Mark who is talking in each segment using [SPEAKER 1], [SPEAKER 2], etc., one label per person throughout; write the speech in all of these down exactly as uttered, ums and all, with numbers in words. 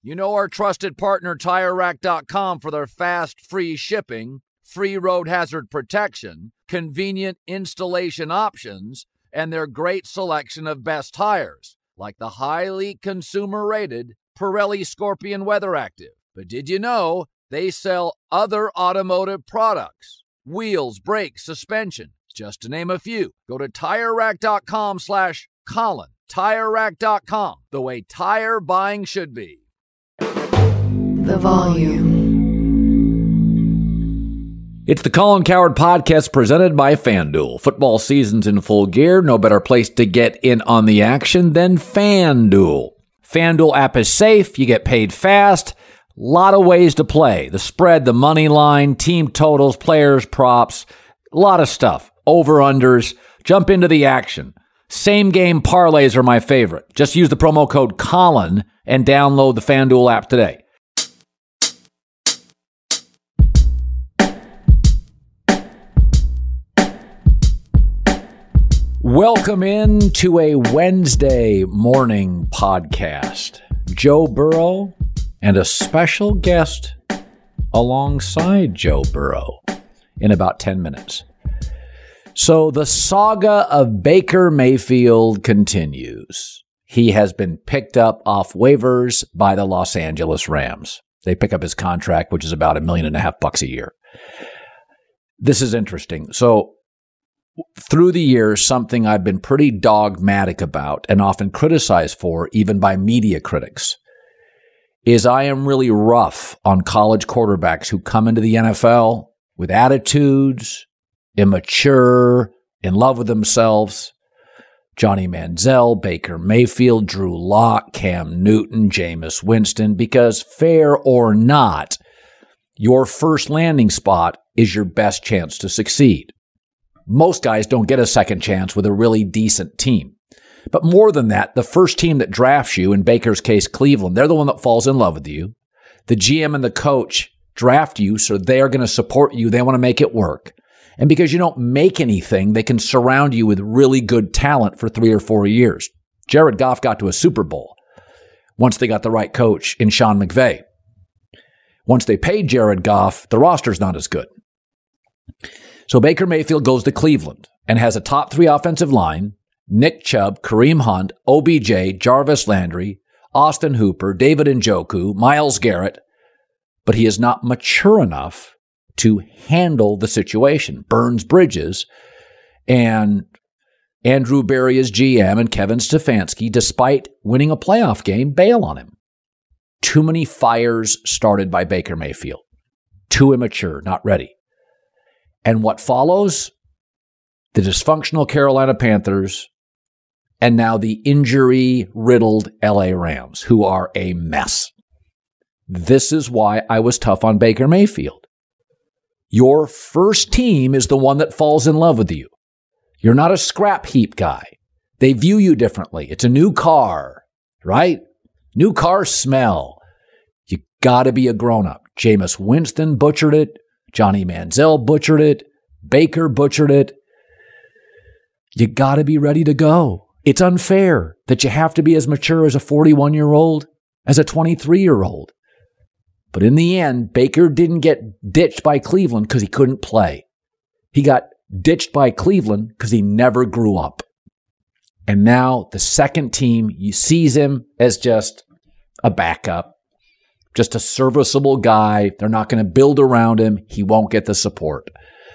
[SPEAKER 1] You know our trusted partner Tire Rack dot com for their fast, free shipping, free road hazard protection, convenient installation options, and their great selection of best tires, like the highly consumer-rated Pirelli Scorpion Weather Active. But did you know they sell other automotive products? Wheels, brakes, suspension, just to name a few. Go to Tire Rack dot com slash Colin. Tire Rack dot com, the way tire buying should be.
[SPEAKER 2] The volume.
[SPEAKER 3] It's the Colin Cowherd Podcast presented by FanDuel. Football season's in full gear. No better place to get in on the action than FanDuel. FanDuel app is safe. You get paid fast. A lot of ways to play. The spread, the money line, team totals, players, props. A lot of stuff. Over-unders. Jump into the action. Same game parlays are my favorite. Just use the promo code Colin and download the FanDuel app today. Welcome in to a Wednesday morning podcast. Joe Burrow and a special guest alongside Joe Burrow in about ten minutes. So the saga of Baker Mayfield continues. He has been picked up off waivers by the Los Angeles Rams. They pick up his contract, which is about a million and a half bucks a year. This is interesting. So through the years, something I've been pretty dogmatic about and often criticized for, even by media critics, is I am really rough on college quarterbacks who come into the N F L with attitudes, immature, in love with themselves. Johnny Manziel, Baker Mayfield, Drew Lock, Cam Newton, Jameis Winston, because fair or not, your first landing spot is your best chance to succeed. Most guys don't get a second chance with a really decent team. But more than that, the first team that drafts you, in Baker's case, Cleveland, they're the one that falls in love with you. The G M and the coach draft you, so they're going to support you. They want to make it work. And because you don't make anything, they can surround you with really good talent for three or four years. Jared Goff got to a Super Bowl once they got the right coach in Sean McVay. Once they paid Jared Goff, the roster's not as good. So Baker Mayfield goes to Cleveland and has a top three offensive line: Nick Chubb, Kareem Hunt, O B J, Jarvis Landry, Austin Hooper, David Njoku, Myles Garrett. But he is not mature enough to handle the situation. Burns bridges, and Andrew Berry is G M, and Kevin Stefanski, despite winning a playoff game, bail on him. Too many fires started by Baker Mayfield. Too immature, not ready. And what follows? The dysfunctional Carolina Panthers, and now the injury-riddled L A Rams, who are a mess. This is why I was tough on Baker Mayfield. Your first team is the one that falls in love with you. You're not a scrap heap guy. They view you differently. It's a new car, right? New car smell. You got to be a grown-up. Jameis Winston butchered it. Johnny Manziel butchered it. Baker butchered it. You got to be ready to go. It's unfair that you have to be as mature as a forty-one-year-old as a twenty-three-year-old. But in the end, Baker didn't get ditched by Cleveland because he couldn't play. He got ditched by Cleveland because he never grew up. And now the second team sees him as just a backup, just a serviceable guy. They're not going to build around him. He won't get the support.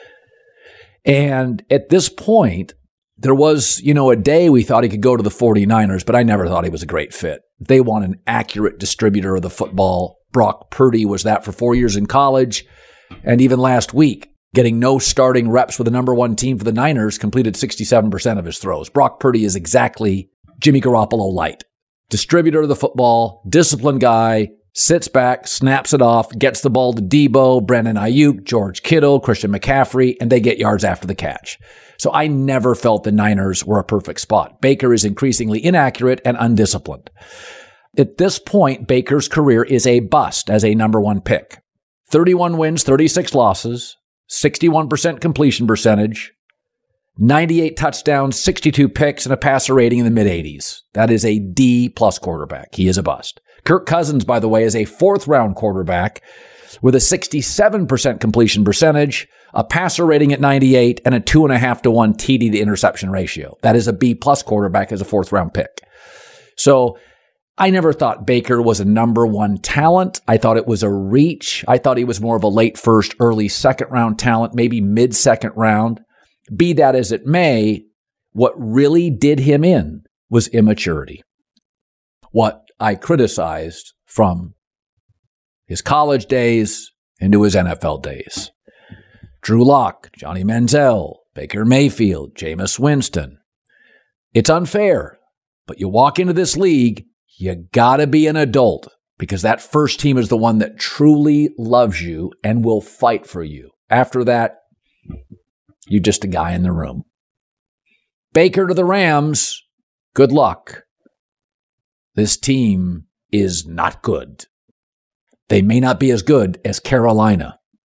[SPEAKER 3] And at this point, there was, you know, a day we thought he could go to the 49ers, but I never thought he was a great fit. They want an accurate distributor of the football. Brock Purdy was that for four years in college. And even last week, getting no starting reps with the number one team for the Niners, completed sixty-seven percent of his throws. Brock Purdy is exactly Jimmy Garoppolo light. Distributor of the football, disciplined guy, sits back, snaps it off, gets the ball to Debo, Brandon Ayuk, George Kittle, Christian McCaffrey, and they get yards after the catch. So I never felt the Niners were a perfect spot. Baker is increasingly inaccurate and undisciplined. At this point, Baker's career is a bust as a number one pick. thirty-one wins, thirty-six losses, sixty-one percent completion percentage, ninety-eight touchdowns, sixty-two picks, and a passer rating in the mid-eighties. That is a D-plus quarterback. He is a bust. Kirk Cousins, by the way, is a fourth-round quarterback with a sixty-seven percent completion percentage, a passer rating at ninety-eight, and a two and a half to one T D to interception ratio. That is a B-plus quarterback as a fourth-round pick. So I never thought Baker was a number one talent. I thought it was a reach. I thought he was more of a late first, early second round talent, maybe mid-second round. Be that as it may, what really did him in was immaturity. What I criticized from his college days into his N F L days. Drew Lock, Johnny Manziel, Baker Mayfield, Jameis Winston. It's unfair, but you walk into this league, you gotta be an adult because that first team is the one that truly loves you and will fight for you. After that, you're just a guy in the room. Baker to the Rams, good luck. This team is not good. They may not be as good as Carolina.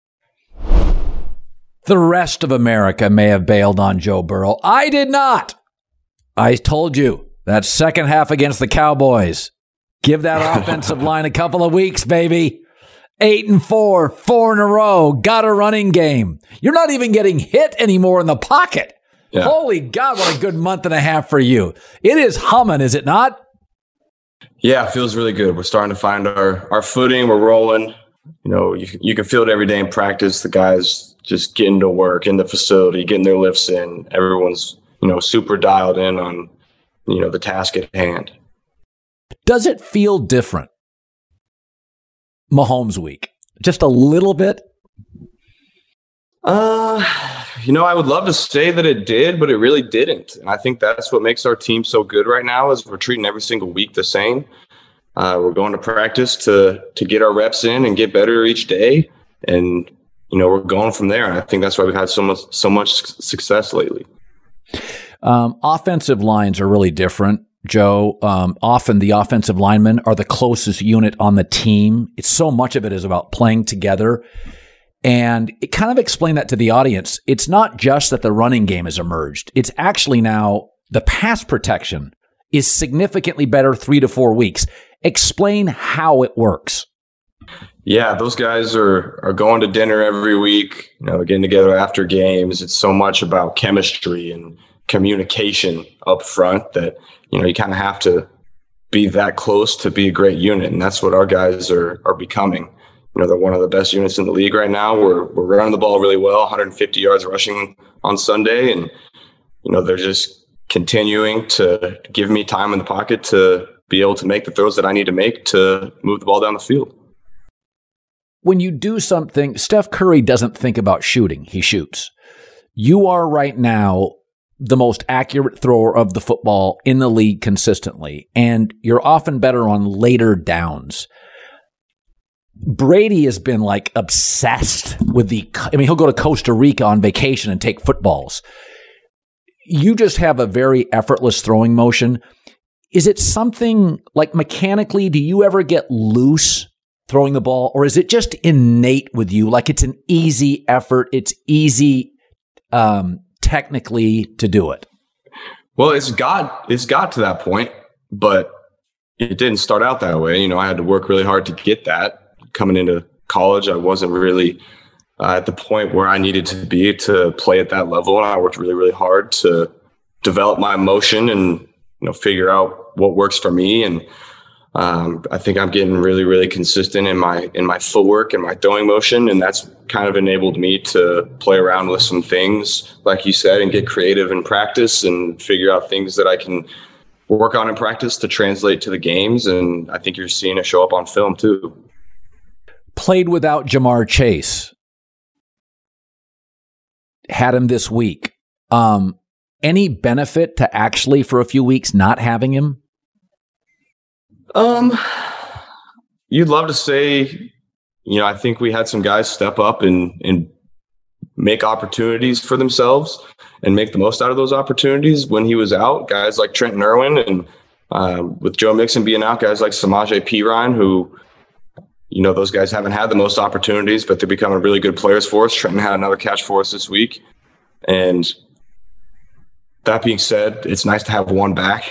[SPEAKER 3] The rest of America may have bailed on Joe Burrow. I did not. I told you, that second half against the Cowboys. Give that offensive line a couple of weeks, baby. Eight and four, four in a row. Got a running game. You're not even getting hit anymore in the pocket. Yeah. Holy God, what a good month and a half for you. It is humming, is it not?
[SPEAKER 4] Yeah, it feels really good. We're starting to find our, our footing. We're rolling. You know, you, you can feel it every day in practice. The guys just getting to work in the facility, getting their lifts in. Everyone's, you know, super dialed in on, you know, the task at hand.
[SPEAKER 3] Does it feel different? Mahomes week, just a little bit?
[SPEAKER 4] Uh, you know, I would love to say that it did, but it really didn't. And I think that's what makes our team so good right now is we're treating every single week the same. Uh, we're going to practice to to get our reps in and get better each day. And, you know, we're going from there. And I think that's why we've had so much, so much success lately.
[SPEAKER 3] Um, offensive lines are really different, Joe. Um, often the offensive linemen are the closest unit on the team. It's so much of it is about playing together. And it kind of explained that to the audience. It's not just that the running game has emerged. It's actually now the pass protection is significantly better three to four weeks. Explain how it works.
[SPEAKER 4] Yeah, those guys are are going to dinner every week, you know, getting together after games. It's so much about chemistry and communication up front that, you know, you kind of have to be that close to be a great unit. And that's what our guys are are becoming. You know, they're one of the best units in the league right now. We're we're running the ball really well, one hundred fifty yards rushing on Sunday. And, you know, they're just continuing to give me time in the pocket to be able to make the throws that I need to make to move the ball down the field.
[SPEAKER 3] When you do something, Steph Curry doesn't think about shooting. He shoots. You are right now the most accurate thrower of the football in the league consistently, and you're often better on later downs. Brady has been like obsessed with the, I mean, he'll go to Costa Rica on vacation and take footballs. You just have a very effortless throwing motion. Is it something like mechanically, do you ever get loose throwing the ball, or is it just innate with you? Like it's an easy effort. It's easy um, technically to do it.
[SPEAKER 4] Well, it's got, it's got to that point, but it didn't start out that way. You know, I had to work really hard to get that. Coming into college, I wasn't really uh, at the point where I needed to be to play at that level. And I worked really, really hard to develop my motion and, you know, figure out what works for me. And um, I think I'm getting really, really consistent in my, in my footwork and my throwing motion. And that's kind of enabled me to play around with some things, like you said, and get creative in practice and figure out things that I can work on in practice to translate to the games. And I think you're seeing it show up on film too.
[SPEAKER 3] Played without Jamar Chase. Had him this week. Um, any benefit to actually for a few weeks not having him?
[SPEAKER 4] Um, you'd love to say, you know, I think we had some guys step up and, and make opportunities for themselves and make the most out of those opportunities when he was out. Guys like Trenton Irwin and um, with Joe Mixon being out, guys like Samaje Perine, who, you know, those guys haven't had the most opportunities, but they're becoming really good players for us. Trenton had another catch for us this week. And that being said, it's nice to have one back.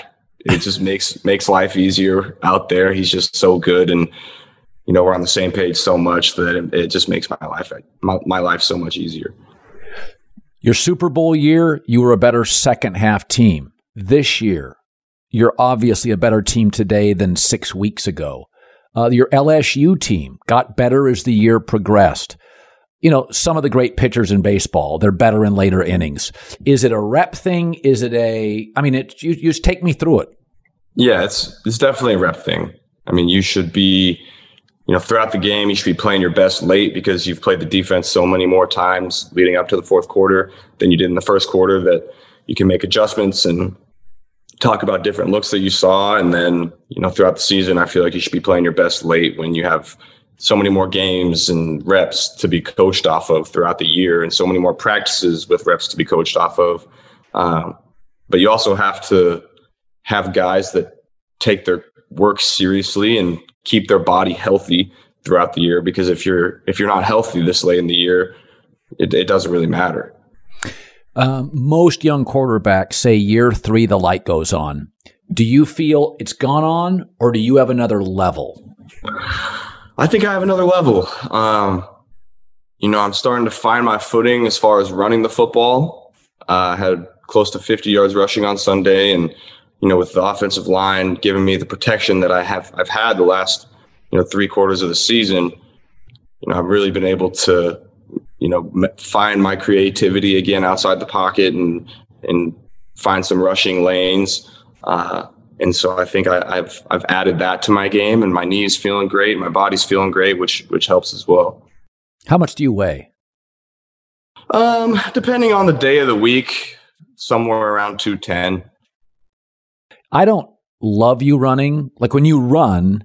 [SPEAKER 4] it just makes makes life easier out there. He's just so good, and you know, we're on the same page so much that it, it just makes my life my, my life so much easier.
[SPEAKER 3] Your Super Bowl year, you were a better second half team. This year, you're obviously a better team today than six weeks ago. Uh, your L S U team got better as the year progressed. You know, some of the great pitchers in baseball, they're better in later innings. Is it a rep thing? Is it a, I mean, it, you, you just take me through it.
[SPEAKER 4] Yeah, it's it's definitely a rep thing. I mean, you should be, you know, throughout the game, you should be playing your best late because you've played the defense so many more times leading up to the fourth quarter than you did in the first quarter that you can make adjustments and talk about different looks that you saw. And then, you know, throughout the season, I feel like you should be playing your best late when you have so many more games and reps to be coached off of throughout the year and so many more practices with reps to be coached off of. Um, but you also have to have guys that take their work seriously and keep their body healthy throughout the year, because if you're if you're not healthy this late in the year, it, it doesn't really matter.
[SPEAKER 3] Um, most young quarterbacks say year three, the light goes on. Do you feel it's gone on, or do you have another level?
[SPEAKER 4] I think I have another level. Um, you know, I'm starting to find my footing as far as running the football. Uh, I had close to fifty yards rushing on Sunday, and you know, with the offensive line giving me the protection that I have, I've had the last, you know, three quarters of the season, you know, I've really been able to, you know, find my creativity again outside the pocket and, and find some rushing lanes. Uh, and so I think I, I've, I've added that to my game, and my knee's feeling great. My body's feeling great, which, which helps as well.
[SPEAKER 3] How much do you weigh?
[SPEAKER 4] Um, depending on the day of the week, somewhere around two ten.
[SPEAKER 3] I don't love you running. Like when you run,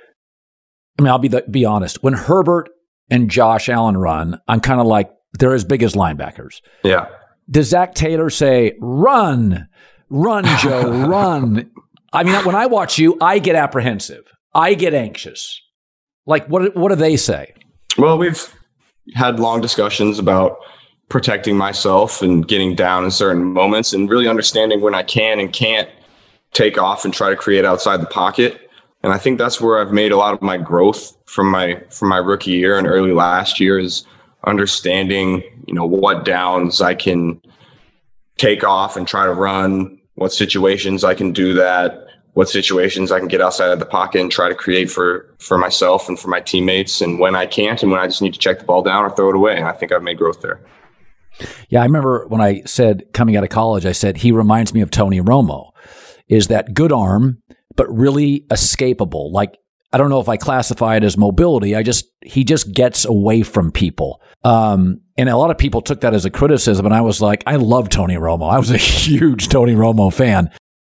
[SPEAKER 3] I mean, I'll be the, be honest. When Herbert and Josh Allen run, I'm kind of like, they're as big as linebackers.
[SPEAKER 4] Yeah.
[SPEAKER 3] Does Zach Taylor say, run, run, Joe, run? I mean, when I watch you, I get apprehensive. I get anxious. Like, what, what do they say?
[SPEAKER 4] Well, we've had long discussions about protecting myself and getting down in certain moments and really understanding when I can and can't take off and try to create outside the pocket. And I think that's where I've made a lot of my growth from my from my rookie year and early last year, is understanding, you know, what downs I can take off and try to run, what situations I can do that, what situations I can get outside of the pocket and try to create for for myself and for my teammates, and when I can't and when I just need to check the ball down or throw it away. And I think I've made growth there.
[SPEAKER 3] Yeah, I remember when I said coming out of college, I said he reminds me of Tony Romo. Is that good arm, but really escapable. Like, I don't know if I classify it as mobility. I just, he just gets away from people. Um, and a lot of people took that as a criticism. And I was like, I love Tony Romo. I was a huge Tony Romo fan.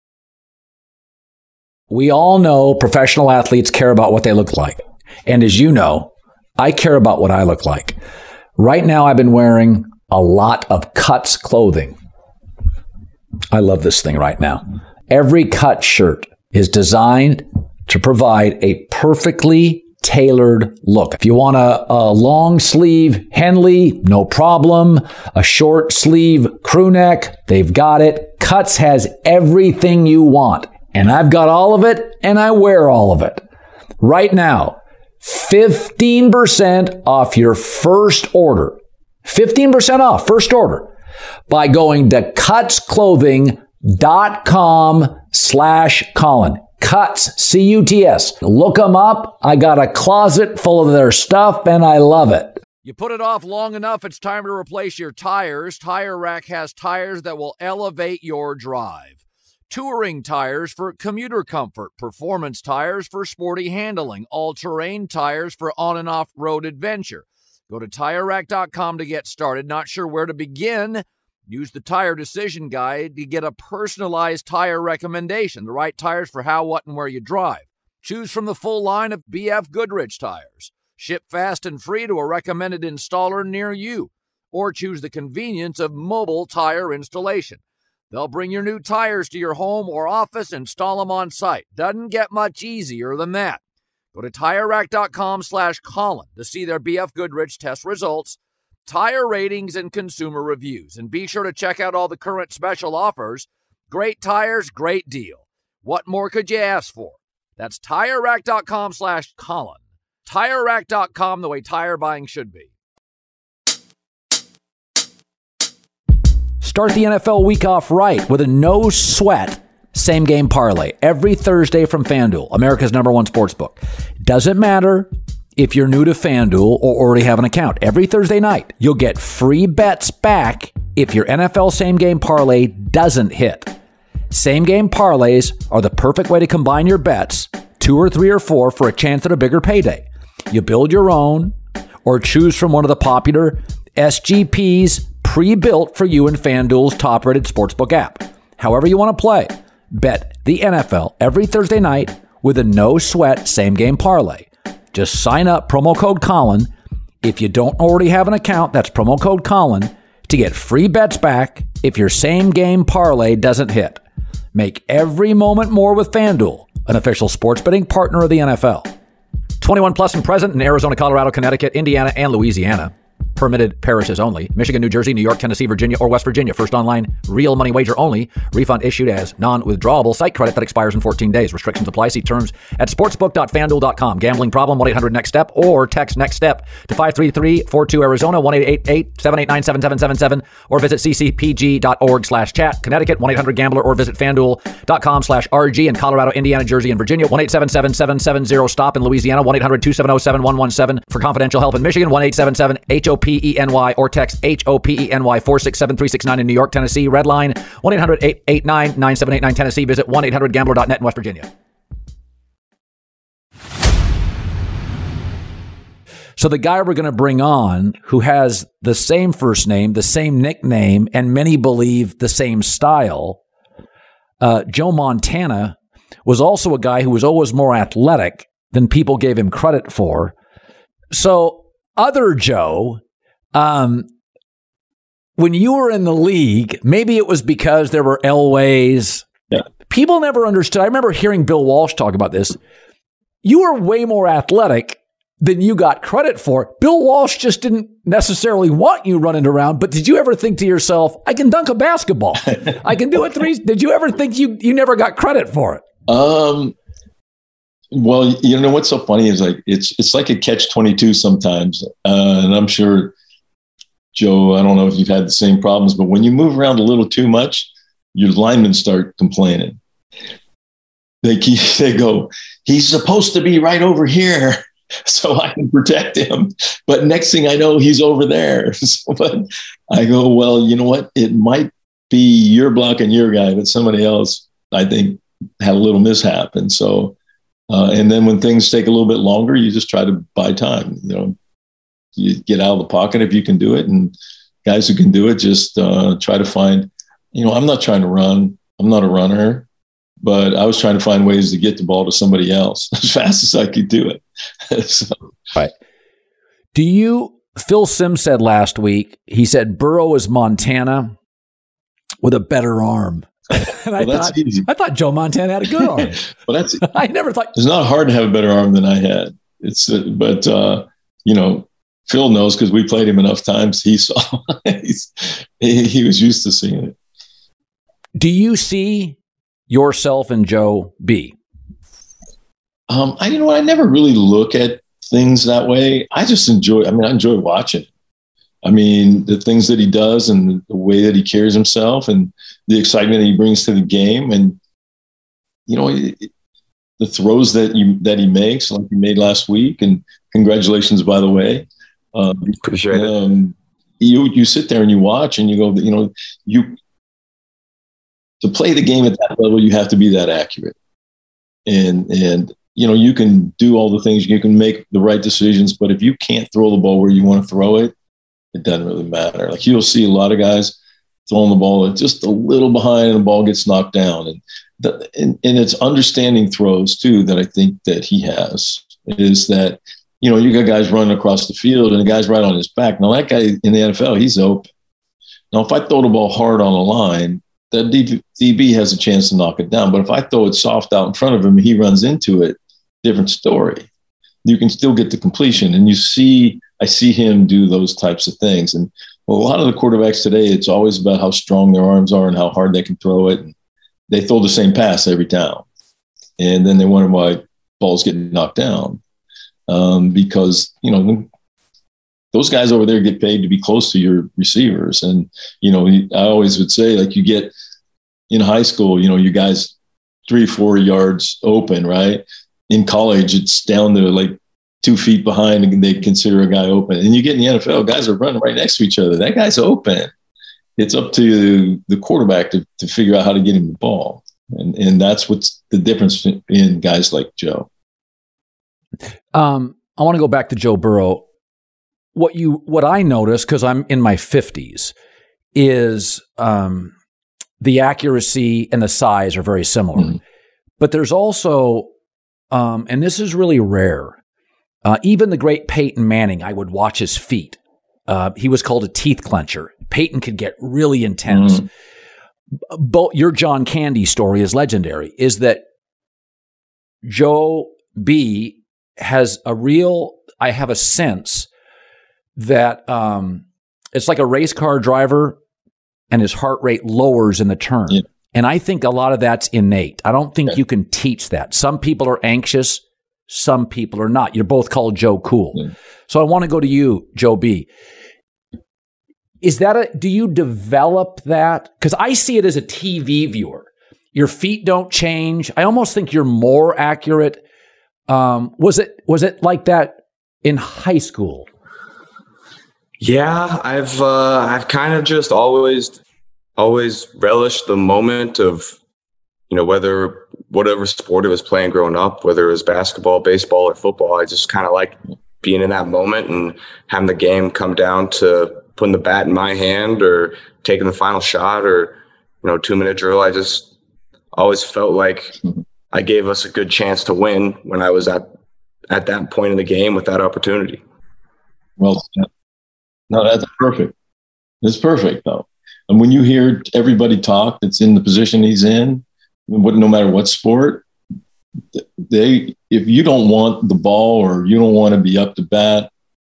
[SPEAKER 3] We all know professional athletes care about what they look like. And as you know, I care about what I look like. Right now, I've been wearing a lot of Cuts clothing. I love this thing right now. Every Cut shirt is designed to provide a perfectly tailored look. If you want a, a long sleeve Henley, no problem. A short sleeve crew neck, they've got it. Cuts has everything you want. And I've got all of it, and I wear all of it. Right now, fifteen percent off your first order. fifteen percent off first order by going to cutsclothing.com slash Colin. Cuts, C U T S. Look them up. I got a closet full of their stuff, and I love it.
[SPEAKER 1] You put it off long enough, it's time to replace your tires. Tire Rack has tires that will elevate your drive. Touring tires for commuter comfort, performance tires for sporty handling, all-terrain tires for on and off-road adventure. Go to tire rack dot com to get started. Not sure where to begin? Use the Tire Decision Guide to get a personalized tire recommendation, the right tires for how, what, and where you drive. Choose from the full line of B F Goodrich tires. Ship fast and free to a recommended installer near you. Or choose the convenience of mobile tire installation. They'll bring your new tires to your home or office and install them on site. Doesn't get much easier than that. Go to tire rack dot com slash Colin to see their B F Goodrich test results, tire ratings, and consumer reviews. And be sure to check out all the current special offers. Great tires, great deal. What more could you ask for? That's TireRack.com slash Colin. TireRack dot com, the way tire buying should be.
[SPEAKER 3] Start the N F L week off right with a no-sweat same-game parlay every Thursday from FanDuel, America's number one sportsbook. Doesn't matter if you're new to FanDuel or already have an account. Every Thursday night, you'll get free bets back if your N F L same-game parlay doesn't hit. Same-game parlays are the perfect way to combine your bets, two or three or four, for a chance at a bigger payday. You build your own or choose from one of the popular S G Ps pre-built for you in FanDuel's top-rated sportsbook app. However you want to play, bet the N F L every Thursday night with a no-sweat same-game parlay. Just sign up, promo code Colin. If you don't already have an account, that's promo code Colin to get free bets back if your same-game parlay doesn't hit. Make every moment more with FanDuel, an official sports betting partner of the N F L. twenty-one plus and present in Arizona, Colorado, Connecticut, Indiana, and Louisiana. Permitted parishes only. Michigan, New Jersey, New York, Tennessee, Virginia, or West Virginia. First online, real money wager only. Refund issued as non-withdrawable site credit that expires in fourteen days. Restrictions apply. See terms at sportsbook dot fanduel dot com. Gambling problem? one eight hundred next step or text next step to five three three four two Arizona, one eight eight eight seven eight nine seven seven seven seven, or visit c c p g dot org slash chat. Connecticut, one eight hundred gambler, or visit fanduel dot com slash r g. In Colorado, Indiana, Jersey, and Virginia, one eight seven seven seven seven zero stop. In Louisiana, one eight hundred two seven zero seven one one seven. For confidential help in Michigan, one eight seven seven H O P E N Y, or text H O P E N Y four six seven three six nine. In New York, Tennessee, Red Line, one eight hundred eight eight nine nine seven eight nine. Tennessee, visit one eight hundred gambler dot net. In West Virginia. So the guy we're going to bring on, who has the same first name, the same nickname, and many believe the same style, uh, Joe Montana, was also a guy who was always more athletic than people gave him credit for. So other Joe, um, when you were in the league, maybe it was because there were Elways. Yeah. People never understood. I remember hearing Bill Walsh talk about this. You were way more athletic than you got credit for. Bill Walsh just didn't necessarily want you running around, but did you ever think to yourself, I can dunk a basketball. I can do it three. Did you ever think you, you never got credit for it?
[SPEAKER 5] Um, well, you know, what's so funny is like, it's, it's like a catch twenty-two sometimes. Uh, and I'm sure, Joe, I don't know if you've had the same problems, but when you move around a little too much, your linemen start complaining. They keep, they go, he's supposed to be right over here so I can protect him. But next thing I know, he's over there. So, but I go, well, you know what? It might be your blocking your guy, but somebody else, I think, had a little mishap. And so, uh, and then when things take a little bit longer, you just try to buy time. You know, you get out of the pocket if you can do it. And guys who can do it, just uh, try to find, you know, I'm not trying to run. I'm not a runner. But I was trying to find ways to get the ball to somebody else as fast as I could do it. So.
[SPEAKER 3] Right. Do you, Phil Simms said last week, he said Burrow is Montana with a better arm. And well, I, that's thought, easy. I thought Joe Montana had a good arm.
[SPEAKER 5] Well, that's
[SPEAKER 3] I never thought.
[SPEAKER 5] It's not hard to have a better arm than I had. It's, uh, but, uh, you know, Phil knows because we played him enough times. He saw, he's, he, he was used to seeing it.
[SPEAKER 3] Do you see yourself and Joe B?
[SPEAKER 5] Um, I, you know, I never really look at things that way. I just enjoy, I mean, I enjoy watching. I mean, the things that he does and the way that he carries himself and the excitement that he brings to the game. And, you know, it, the throws that you, that he makes, like he made last week, and congratulations, by the way. Um,
[SPEAKER 4] Appreciate
[SPEAKER 5] um, it. You, you sit there and you watch and you go, you know, you, to play the game at that level, you have to be that accurate. And, and, you know, you can do all the things, you can make the right decisions, but if you can't throw the ball where you want to throw it, it doesn't really matter. Like you'll see a lot of guys throwing the ball just a little behind and the ball gets knocked down. And, the, and, and it's understanding throws too, that I think that he has, is that, you know, you got guys running across the field and the guy's right on his back. Now that guy in the N F L, he's open. Now, if I throw the ball hard on the line, the D B has a chance to knock it down. But if I throw it soft out in front of him and he runs into it, different story. You can still get the completion. And you see, I see him do those types of things. And well, a lot of the quarterbacks today, it's always about how strong their arms are and how hard they can throw it. And they throw the same pass every down. And then they wonder why balls get knocked down. Um, because, you know, those guys over there get paid to be close to your receivers. And, you know, I always would say, like, you get in high school, you know, you guys three, four yards open, right? In college, it's down to like two feet behind and they consider a guy open. And you get in the N F L, guys are running right next to each other. That guy's open. It's up to the quarterback to, to figure out how to get him the ball. And, and that's what's the difference in guys like Joe.
[SPEAKER 3] Um, I want to go back to Joe Burrow. What you, what I notice, because I'm in my fifties, is um, the accuracy and the size are very similar. Mm-hmm. But there's also, um, and this is really rare, uh, even the great Peyton Manning, I would watch his feet. Uh, he was called a teeth clencher. Peyton could get really intense. Mm-hmm. But your John Candy story is legendary, is that Joe B has a real, I have a sense that um, it's like a race car driver and his heart rate lowers in the turn. Yeah. And I think a lot of that's innate. I don't think okay. you can teach that. Some people are anxious. Some people are not. You're both called Joe Cool. Yeah. So I want to go to you, Joe B. Is that a, do you develop that? Because I see it as a T V viewer. Your feet don't change. I almost think you're more accurate. Um, was it, was it like that in high school?
[SPEAKER 4] Yeah, I've, uh, I've kind of just always, always relished the moment of, you know, whether, whatever sport I was playing growing up, whether it was basketball, baseball, or football, I just kind of like being in that moment and having the game come down to putting the bat in my hand or taking the final shot or, you know, two minute drill. I just always felt like I gave us a good chance to win when I was at, at that point in the game with that opportunity.
[SPEAKER 5] Well, no, that's perfect. It's perfect though. And when you hear everybody talk that's in the position he's in, no matter what sport, they, if you don't want the ball or you don't want to be up to bat,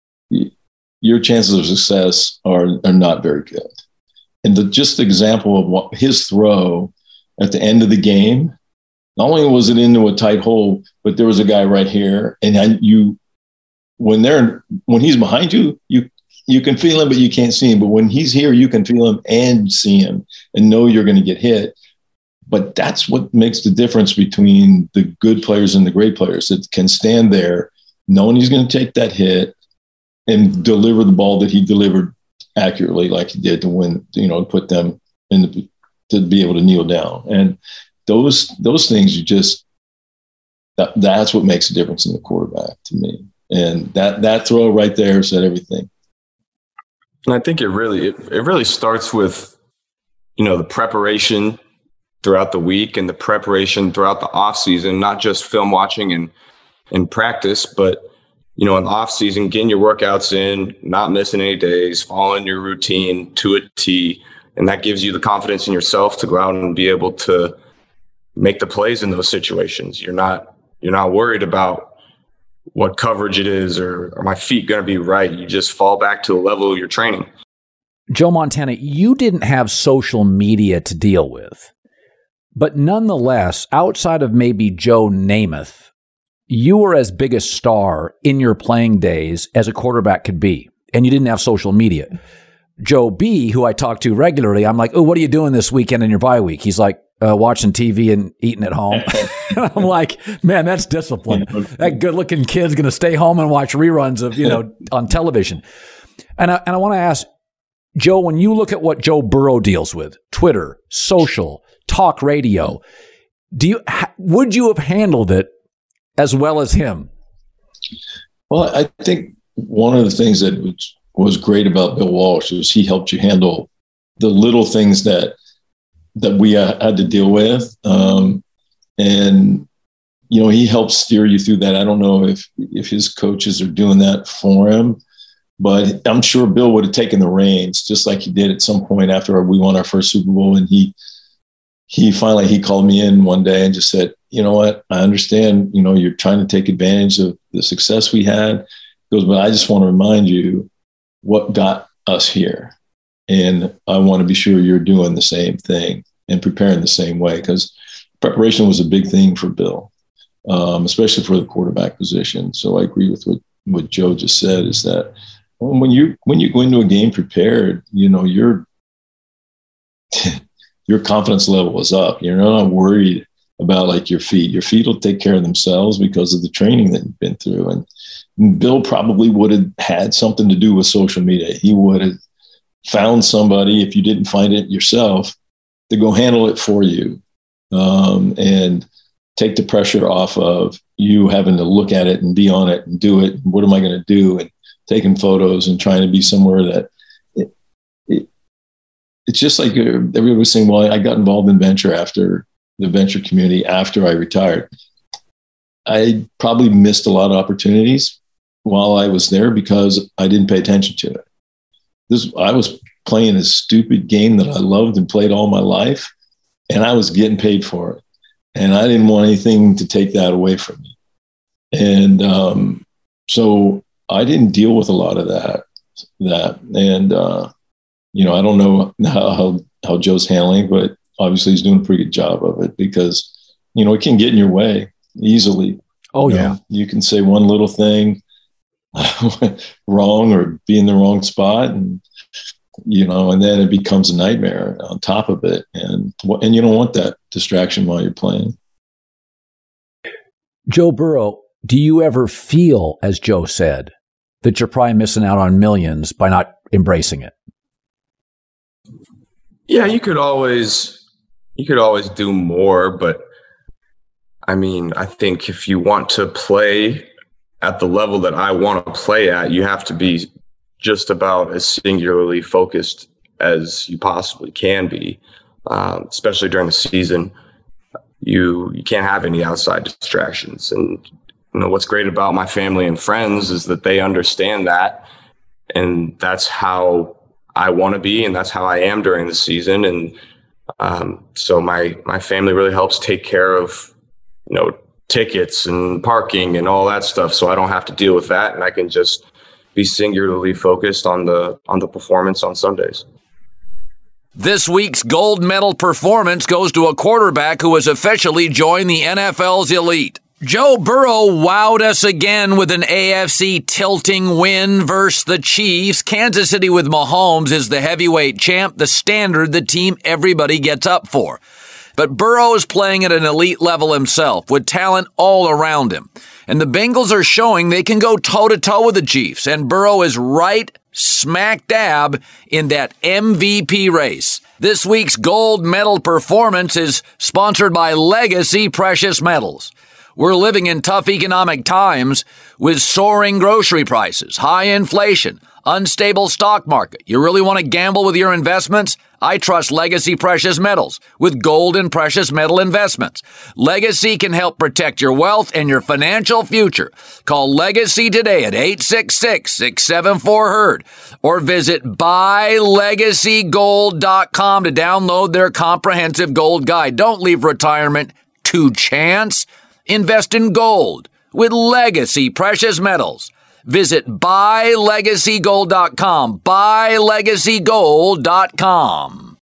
[SPEAKER 5] your chances of success are, are not very good. And the, just the example of what his throw at the end of the game, not only was it into a tight hole, but there was a guy right here. And I, you, when they're, when he's behind you, you, you can feel him, but you can't see him. But when he's here, you can feel him and see him and know you're going to get hit. But that's what makes the difference between the good players and the great players that can stand there knowing he's going to take that hit and deliver the ball that he delivered accurately, like he did to win, you know, put them in the, to be able to kneel down. And those, those things you just, that, that's what makes a difference in the quarterback to me. And that, that throw right there said everything.
[SPEAKER 4] And I think it really, it, it really starts with, you know, the preparation throughout the week and the preparation throughout the off season, not just film watching and, and practice, but, you know, in the off season, getting your workouts in, not missing any days, following your routine to a T. And that gives you the confidence in yourself to go out and be able to make the plays in those situations. You're not, you're not worried about what coverage it is or are my feet going to be right. You just fall back to the level of your training.
[SPEAKER 3] Joe Montana, you didn't have social media to deal with, but nonetheless, outside of maybe Joe Namath, you were as big a star in your playing days as a quarterback could be, and you didn't have social media. Joe B, who I talk to regularly, I'm like, oh, what are you doing this weekend in your bye week? He's like, uh, watching T V and eating at home. I'm like, man, that's discipline. That good-looking kid's going to stay home and watch reruns of, you know, on television. And I, and I want to ask, Joe, when you look at what Joe Burrow deals with, Twitter, social, talk radio, do you ha- would you have handled it as well as him?
[SPEAKER 5] Well, I think one of the things that was, was great about Bill Walsh was he helped you handle the little things that that we uh, had to deal with. Um, and, you know, he helped steer you through that. I don't know if, if his coaches are doing that for him, but I'm sure Bill would have taken the reins just like he did at some point after we won our first Super Bowl. And he, he finally, he called me in one day and just said, you know what, I understand, you know, you're trying to take advantage of the success we had. He goes, but I just want to remind you what got us here. And I want to be sure you're doing the same thing and preparing the same way, because preparation was a big thing for Bill. um, especially for the quarterback position. So I agree with what, what Joe just said, is that when you when you go into a game prepared, you know, your your confidence level is up. You're not worried about like your feet. Your feet will take care of themselves because of the training that you've been through. And Bill probably would have had something to do with social media. He would have found somebody, if you didn't find it yourself, to go handle it for you, um, and take the pressure off of you having to look at it and be on it and do it. What am I going to do? And taking photos and trying to be somewhere that it, it, it's just like everybody was saying, well, I got involved in venture after the venture community after I retired. I probably missed a lot of opportunities while I was there because I didn't pay attention to it. This, I was playing a stupid game that I loved and played all my life, and I was getting paid for it. And I didn't want anything to take that away from me. And um, so I didn't deal with a lot of that. That and uh, you know, I don't know how, how how Joe's handling, but obviously he's doing a pretty good job of it because you know it can get in your way easily.
[SPEAKER 3] Oh
[SPEAKER 5] you
[SPEAKER 3] yeah,
[SPEAKER 5] know, you can say one little thing wrong or be in the wrong spot, and you know, and then it becomes a nightmare on top of it. And and you don't want that distraction while you're playing.
[SPEAKER 3] Joe Burrow, do you ever feel, as Joe said, that you're probably missing out on millions by not embracing it?
[SPEAKER 4] Yeah, you could always you could always do more, but I mean, I think if you want to play at the level that I want to play at, you have to be just about as singularly focused as you possibly can be, um, especially during the season. You you can't have any outside distractions. And you know what's great about my family and friends is that they understand that, and that's how I want to be, and that's how I am during the season. And um, so my my family really helps take care of you know tickets and parking and all that stuff, so I don't have to deal with that, and I can just be singularly focused on the on the performance on Sundays.
[SPEAKER 1] This week's gold medal performance goes to a quarterback who has officially joined the N F L's elite. Joe Burrow wowed us again with an A F C tilting win versus the Chiefs. Kansas City with Mahomes is the heavyweight champ, the standard, the team everybody gets up for. But Burrow is playing at an elite level himself, with talent all around him. And the Bengals are showing they can go toe-to-toe with the Chiefs, and Burrow is right smack dab in that M V P race. This week's gold medal performance is sponsored by Legacy Precious Metals. We're living in tough economic times with soaring grocery prices, high inflation, unstable stock market. You really want to gamble with your investments? I trust Legacy Precious Metals with gold and precious metal investments. Legacy can help protect your wealth and your financial future. Call Legacy today at eight six six, six seven four, H E R D or visit buy legacy gold dot com to download their comprehensive gold guide. Don't leave retirement to chance. Invest in gold with Legacy Precious Metals. Visit buy legacy gold dot com, buy legacy gold dot com.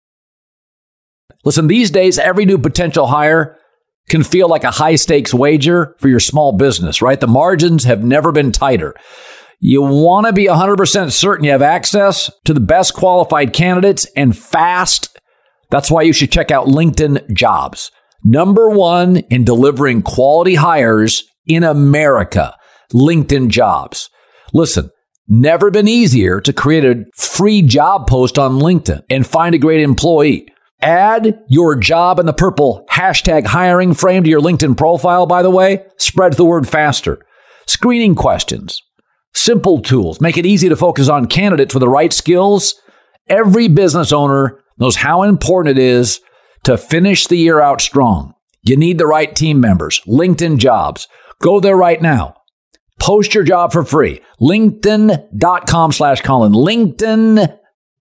[SPEAKER 3] Listen, these days, every new potential hire can feel like a high-stakes wager for your small business, right? The margins have never been tighter. You want to be one hundred percent certain you have access to the best qualified candidates and fast. That's why you should check out LinkedIn Jobs. Number one in delivering quality hires in America. LinkedIn Jobs. Listen, never been easier to create a free job post on LinkedIn and find a great employee. Add your job in the purple hashtag hiring frame to your LinkedIn profile, by the way. Spread the word faster. Screening questions. Simple tools. Make it easy to focus on candidates with the right skills. Every business owner knows how important it is to finish the year out strong. You need the right team members. LinkedIn Jobs. Go there right now. Post your job for free. LinkedIn.com slash Colin. LinkedIn.com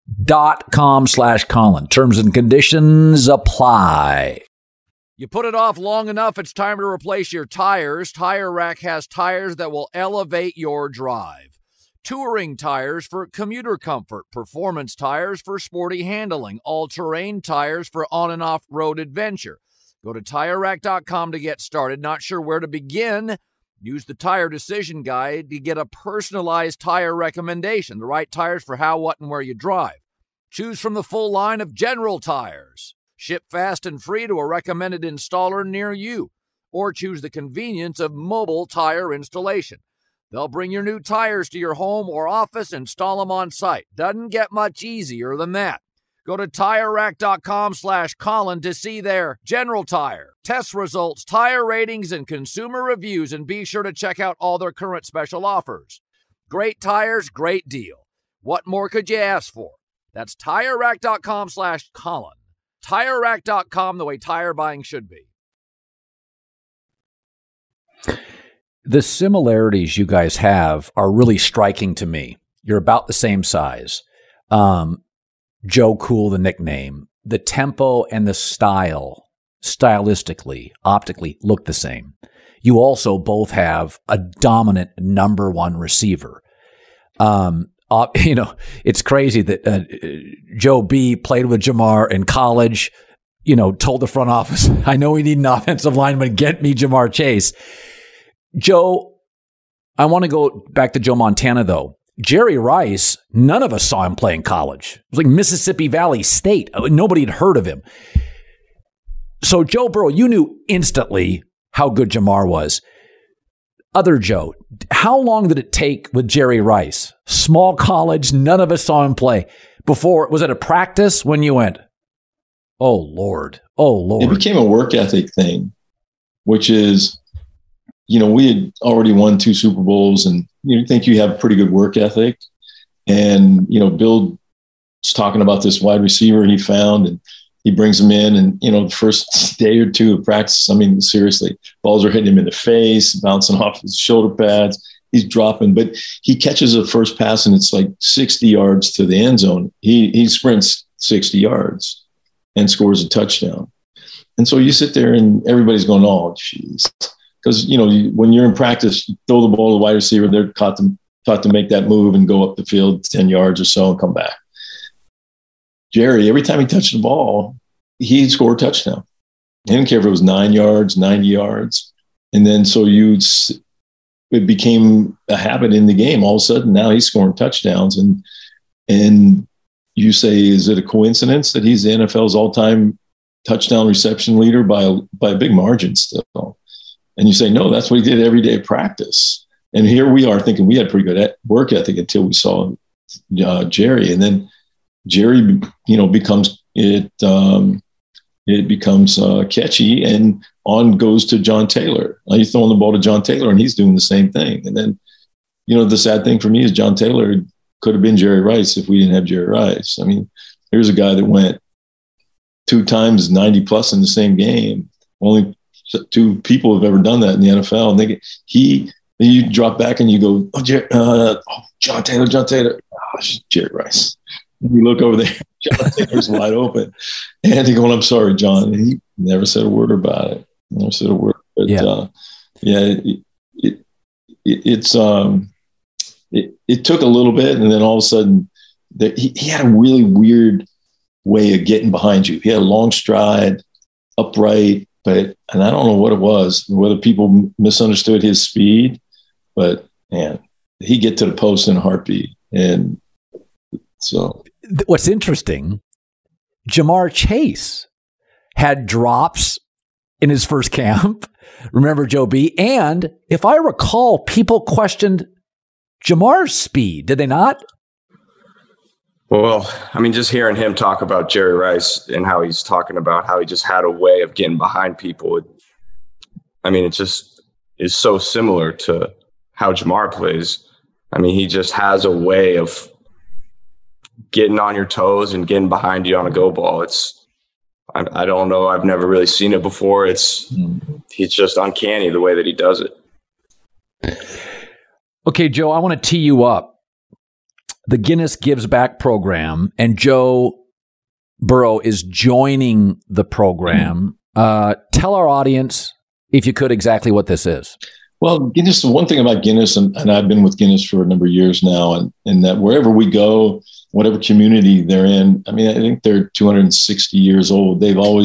[SPEAKER 3] slash Colin. Terms and conditions apply.
[SPEAKER 1] You put it off long enough, it's time to replace your tires. Tire Rack has tires that will elevate your drive. Touring tires for commuter comfort. Performance tires for sporty handling. All-terrain tires for on and off-road adventure. Go to Tire Rack dot com to get started. Not sure where to begin? Use the Tire Decision Guide to get a personalized tire recommendation, the right tires for how, what, and where you drive. Choose from the full line of General Tires. Ship fast and free to a recommended installer near you. Or choose the convenience of mobile tire installation. They'll bring your new tires to your home or office, install them on site. Doesn't get much easier than that. Go to Tire Rack dot com slash Colin to see their General Tire, test results, tire ratings, and consumer reviews, and be sure to check out all their current special offers. Great tires, great deal. What more could you ask for? That's Tire Rack dot com slash Colin. Tire Rack dot com, the way tire buying should be.
[SPEAKER 3] The similarities you guys have are really striking to me. You're about the same size. Um, Joe Cool, the nickname, the tempo and the style, stylistically, optically, look the same. You also both have a dominant number one receiver. Um, uh, you know, it's crazy that uh, Joe B played with Ja'Marr in college, you know, told the front office, I know we need an offensive lineman, get me Ja'Marr Chase. Joe, I want to go back to Joe Montana, though. Jerry Rice, none of us saw him play in college. It was like Mississippi Valley State. Nobody had heard of him. So, Joe Burrow, you knew instantly how good Ja'Marr was. Other Joe, how long did it take with Jerry Rice? Small college, none of us saw him play. Before, was it a practice when you went, oh, Lord, oh, Lord.
[SPEAKER 5] It became a work ethic thing, which is, you know, we had already won two Super Bowls, and you think you have pretty good work ethic. And, you know, Bill's talking about this wide receiver he found, and he brings him in. And, you know, the first day or two of practice, I mean, seriously, balls are hitting him in the face, bouncing off his shoulder pads. He's dropping, but he catches a first pass, and it's like sixty yards to the end zone. He he sprints sixty yards and scores a touchdown. And so you sit there, and everybody's going, oh, geez. Because, you know, you, when you're in practice, you throw the ball to the wide receiver, they're taught to, taught to make that move and go up the field ten yards or so and come back. Jerry, every time he touched the ball, he'd score a touchdown. He didn't care if it was nine yards, ninety yards. And then so you, it became a habit in the game. All of a sudden, now he's scoring touchdowns. And, and you say, is it a coincidence that he's the N F L's all-time touchdown reception leader by a, by a big margin still? And you say, no, that's what he did every day at practice. And here we are thinking we had pretty good work ethic until we saw uh, Jerry. And then Jerry, you know, becomes it, um, it becomes uh, catchy, and on goes to John Taylor. Now he's throwing the ball to John Taylor, and he's doing the same thing. And then, you know, the sad thing for me is John Taylor could have been Jerry Rice if we didn't have Jerry Rice. I mean, here's a guy that went two times ninety plus in the same game. Only two people have ever done that in the N F L. And they get, he, then you drop back and you go, oh, Jer- uh, oh John Taylor, John Taylor, oh, Jerry Rice. And you look over there, John Taylor's wide open. And he going, I'm sorry, John. And he never said a word about it. Never said a word. But yeah, uh, yeah it, it, it, it's, um, it, it took a little bit. And then all of a sudden, the, he, he had a really weird way of getting behind you. He had a long stride, upright. But, and I don't know what it was, whether people misunderstood his speed, but man, he'd get to the post in a heartbeat. And so
[SPEAKER 3] what's interesting, Ja'Marr Chase had drops in his first camp. Remember Joe B? And if I recall, people questioned Ja'Marr's speed, did they not?
[SPEAKER 4] Well, I mean, just hearing him talk about Jerry Rice and how he's talking about how he just had a way of getting behind people. It, I mean, it just is so similar to how Ja'Marr plays. I mean, he just has a way of getting on your toes and getting behind you on a go ball. It's, I, I don't know. I've never really seen it before. It's, it's just uncanny the way that he does it.
[SPEAKER 3] Okay, Joe, I want to tee you up. The Guinness Gives Back program, and Joe Burrow is joining the program. Uh, tell our audience, if you could, exactly what this is.
[SPEAKER 5] Well, Guinness, the one thing about Guinness, and, and I've been with Guinness for a number of years now, and, and that wherever we go, whatever community they're in, I mean, I think they're two hundred sixty years old. They've always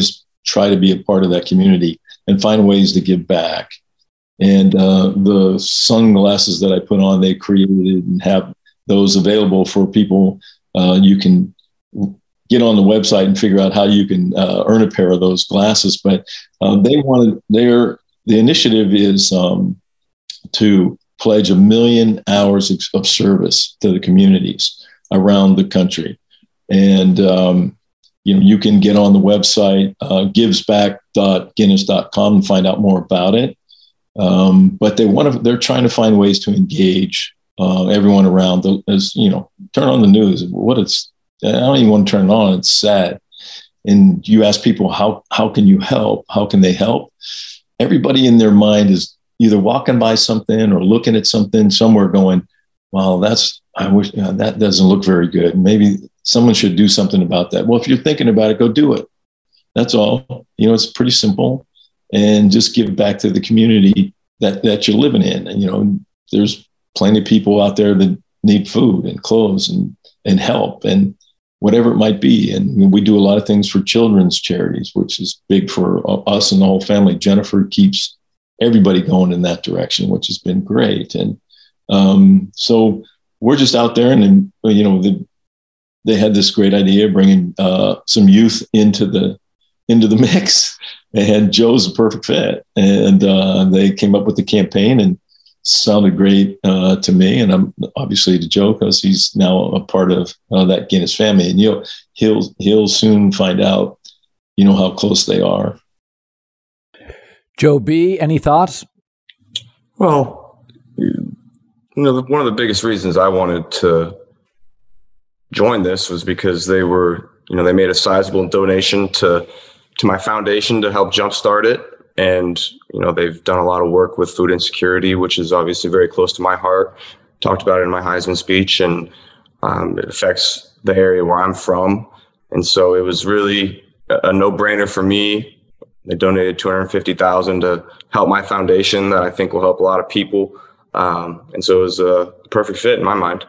[SPEAKER 5] try to be a part of that community and find ways to give back. And uh, the sunglasses that I put on, they created and have those available for people. Uh, you can get on the website and figure out how you can uh, earn a pair of those glasses. But uh, they wanted their the initiative is um, to pledge a million hours of, of service to the communities around the country. And um, you know, you can get on the website uh, gives back dot guinness dot com and find out more about it. Um, but they want to, they're trying to find ways to engage uh, everyone around. The, as you know, turn on the news. What it's, I don't even want to turn it on. It's sad. And you ask people, how how can you help? How can they help? Everybody in their mind is either walking by something or looking at something somewhere, going, "Wow, that's I wish you know, that doesn't look very good. Maybe someone should do something about that." Well, if you're thinking about it, go do it. That's all. You know, it's pretty simple, and just give back to the community that that you're living in. And you know, there's plenty of people out there that need food and clothes and and help and whatever it might be. And we do a lot of things for children's charities, which is big for us and the whole family. Jennifer keeps everybody going in that direction, which has been great. And um, so we're just out there, and you know, the, they had this great idea of bringing uh, some youth into the into the mix, and Joe's a perfect fit. And uh, they came up with the campaign, and sounded great uh, to me, and I'm obviously to Joe, because he's now a part of uh, that Guinness family, and you know, he'll he'll soon find out, you know, how close they are.
[SPEAKER 3] Joe B., any thoughts?
[SPEAKER 4] Well, you know, one of the biggest reasons I wanted to join this was because they were, you know, they made a sizable donation to to my foundation to help jumpstart it. And, you know, they've done a lot of work with food insecurity, which is obviously very close to my heart. Talked about it in my Heisman speech, and um, it affects the area where I'm from. And so it was really a no-brainer for me. They donated two hundred fifty thousand dollars to help my foundation that I think will help a lot of people. Um, and so it was a perfect fit in my mind.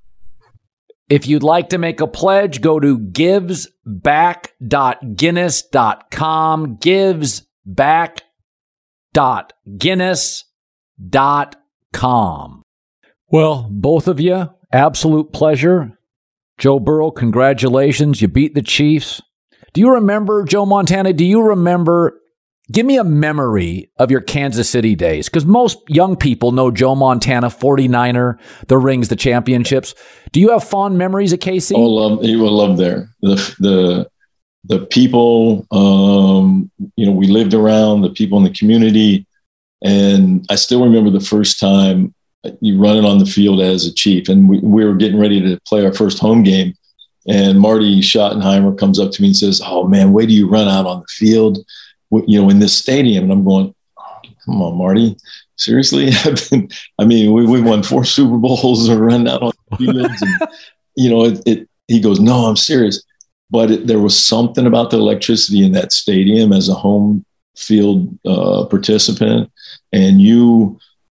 [SPEAKER 3] If you'd like to make a pledge, go to gives back dot guinness dot com, gives back dot guinness dot com. Well, both of you, absolute pleasure. Joe Burrow, congratulations. You beat the Chiefs. Do you remember, Joe Montana, do you remember, give me a memory of your Kansas City days? Because most young people know Joe Montana, forty-niner, the rings, the championships. Do you have fond memories of K C?
[SPEAKER 5] Oh, love, you will love there. The, the, the people, um, you know, we lived around, the people in the community. And I still remember the first time you running on the field as a Chief, and we, we were getting ready to play our first home game. And Marty Schottenheimer comes up to me and says, "Oh man, wait till you run out on the field, you know, in this stadium." And I'm going, "Oh, come on, Marty, seriously?" I've been, I mean, we, we won four Super Bowls and run out on the fields. And, you know, it, it, he goes, "No, I'm serious." But it, there was something about the electricity in that stadium as a home field uh, participant. And you,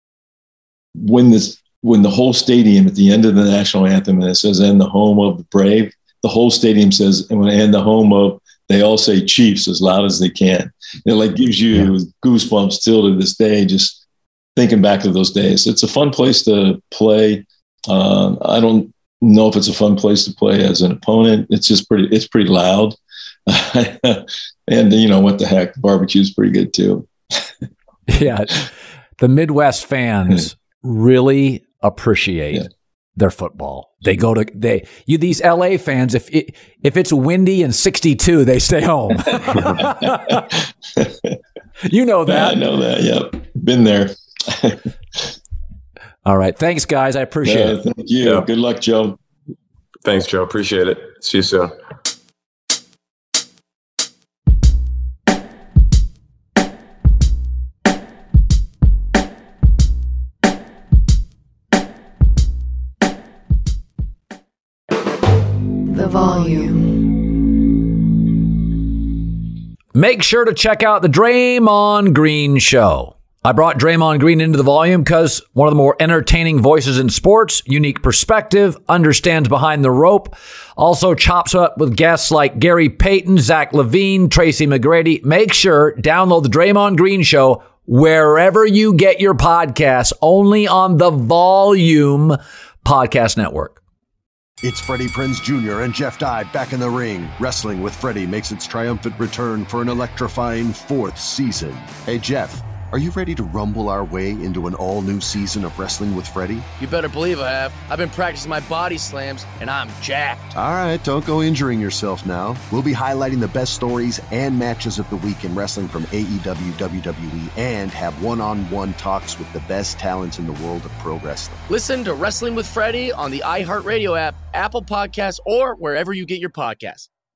[SPEAKER 5] when this, when the whole stadium at the end of the national anthem, and it says, "And the home of the brave," the whole stadium says, "And the home of," they all say Chiefs as loud as they can. It like gives you yeah. goosebumps still to this day, just thinking back to those days. It's a fun place to play. Uh, I don't know if it's a fun place to play as an opponent. It's just pretty, it's pretty loud. And you know, what the heck, the barbecue is pretty good too.
[SPEAKER 3] Yeah. The Midwest fans really appreciate yeah. their football. They go to, they, you, these L A fans, if it, if it's windy and sixty-two, they stay home. You know that.
[SPEAKER 5] Yeah, I know that. Yep. Been there.
[SPEAKER 3] All right. Thanks, guys. I appreciate
[SPEAKER 5] uh,
[SPEAKER 3] it.
[SPEAKER 5] Thank you. Yeah. Good luck, Joe.
[SPEAKER 4] Thanks, Joe. Appreciate it. See you soon.
[SPEAKER 2] The volume.
[SPEAKER 3] Make sure to check out the Draymond Green Show. I brought Draymond Green into the volume because one of the more entertaining voices in sports, unique perspective, understands behind the rope, also chops up with guests like Gary Payton, Zach LaVine, Tracy McGrady. Make sure, download the Draymond Green Show wherever you get your podcasts, only on the Volume Podcast Network.
[SPEAKER 6] It's Freddie Prinze Junior and Jeff Dye back in the ring. Wrestling with Freddie makes its triumphant return for an electrifying fourth season. Hey, Jeff, are you ready to rumble our way into an all-new season of Wrestling with Freddie?
[SPEAKER 7] You better believe I have. I've been practicing my body slams, and I'm jacked.
[SPEAKER 6] All right, don't go injuring yourself now. We'll be highlighting the best stories and matches of the week in wrestling from A E W, W W E, and have one-on-one talks with the best talents in the world of pro wrestling.
[SPEAKER 7] Listen to Wrestling with Freddie on the iHeartRadio app, Apple Podcasts, or wherever you get your podcasts.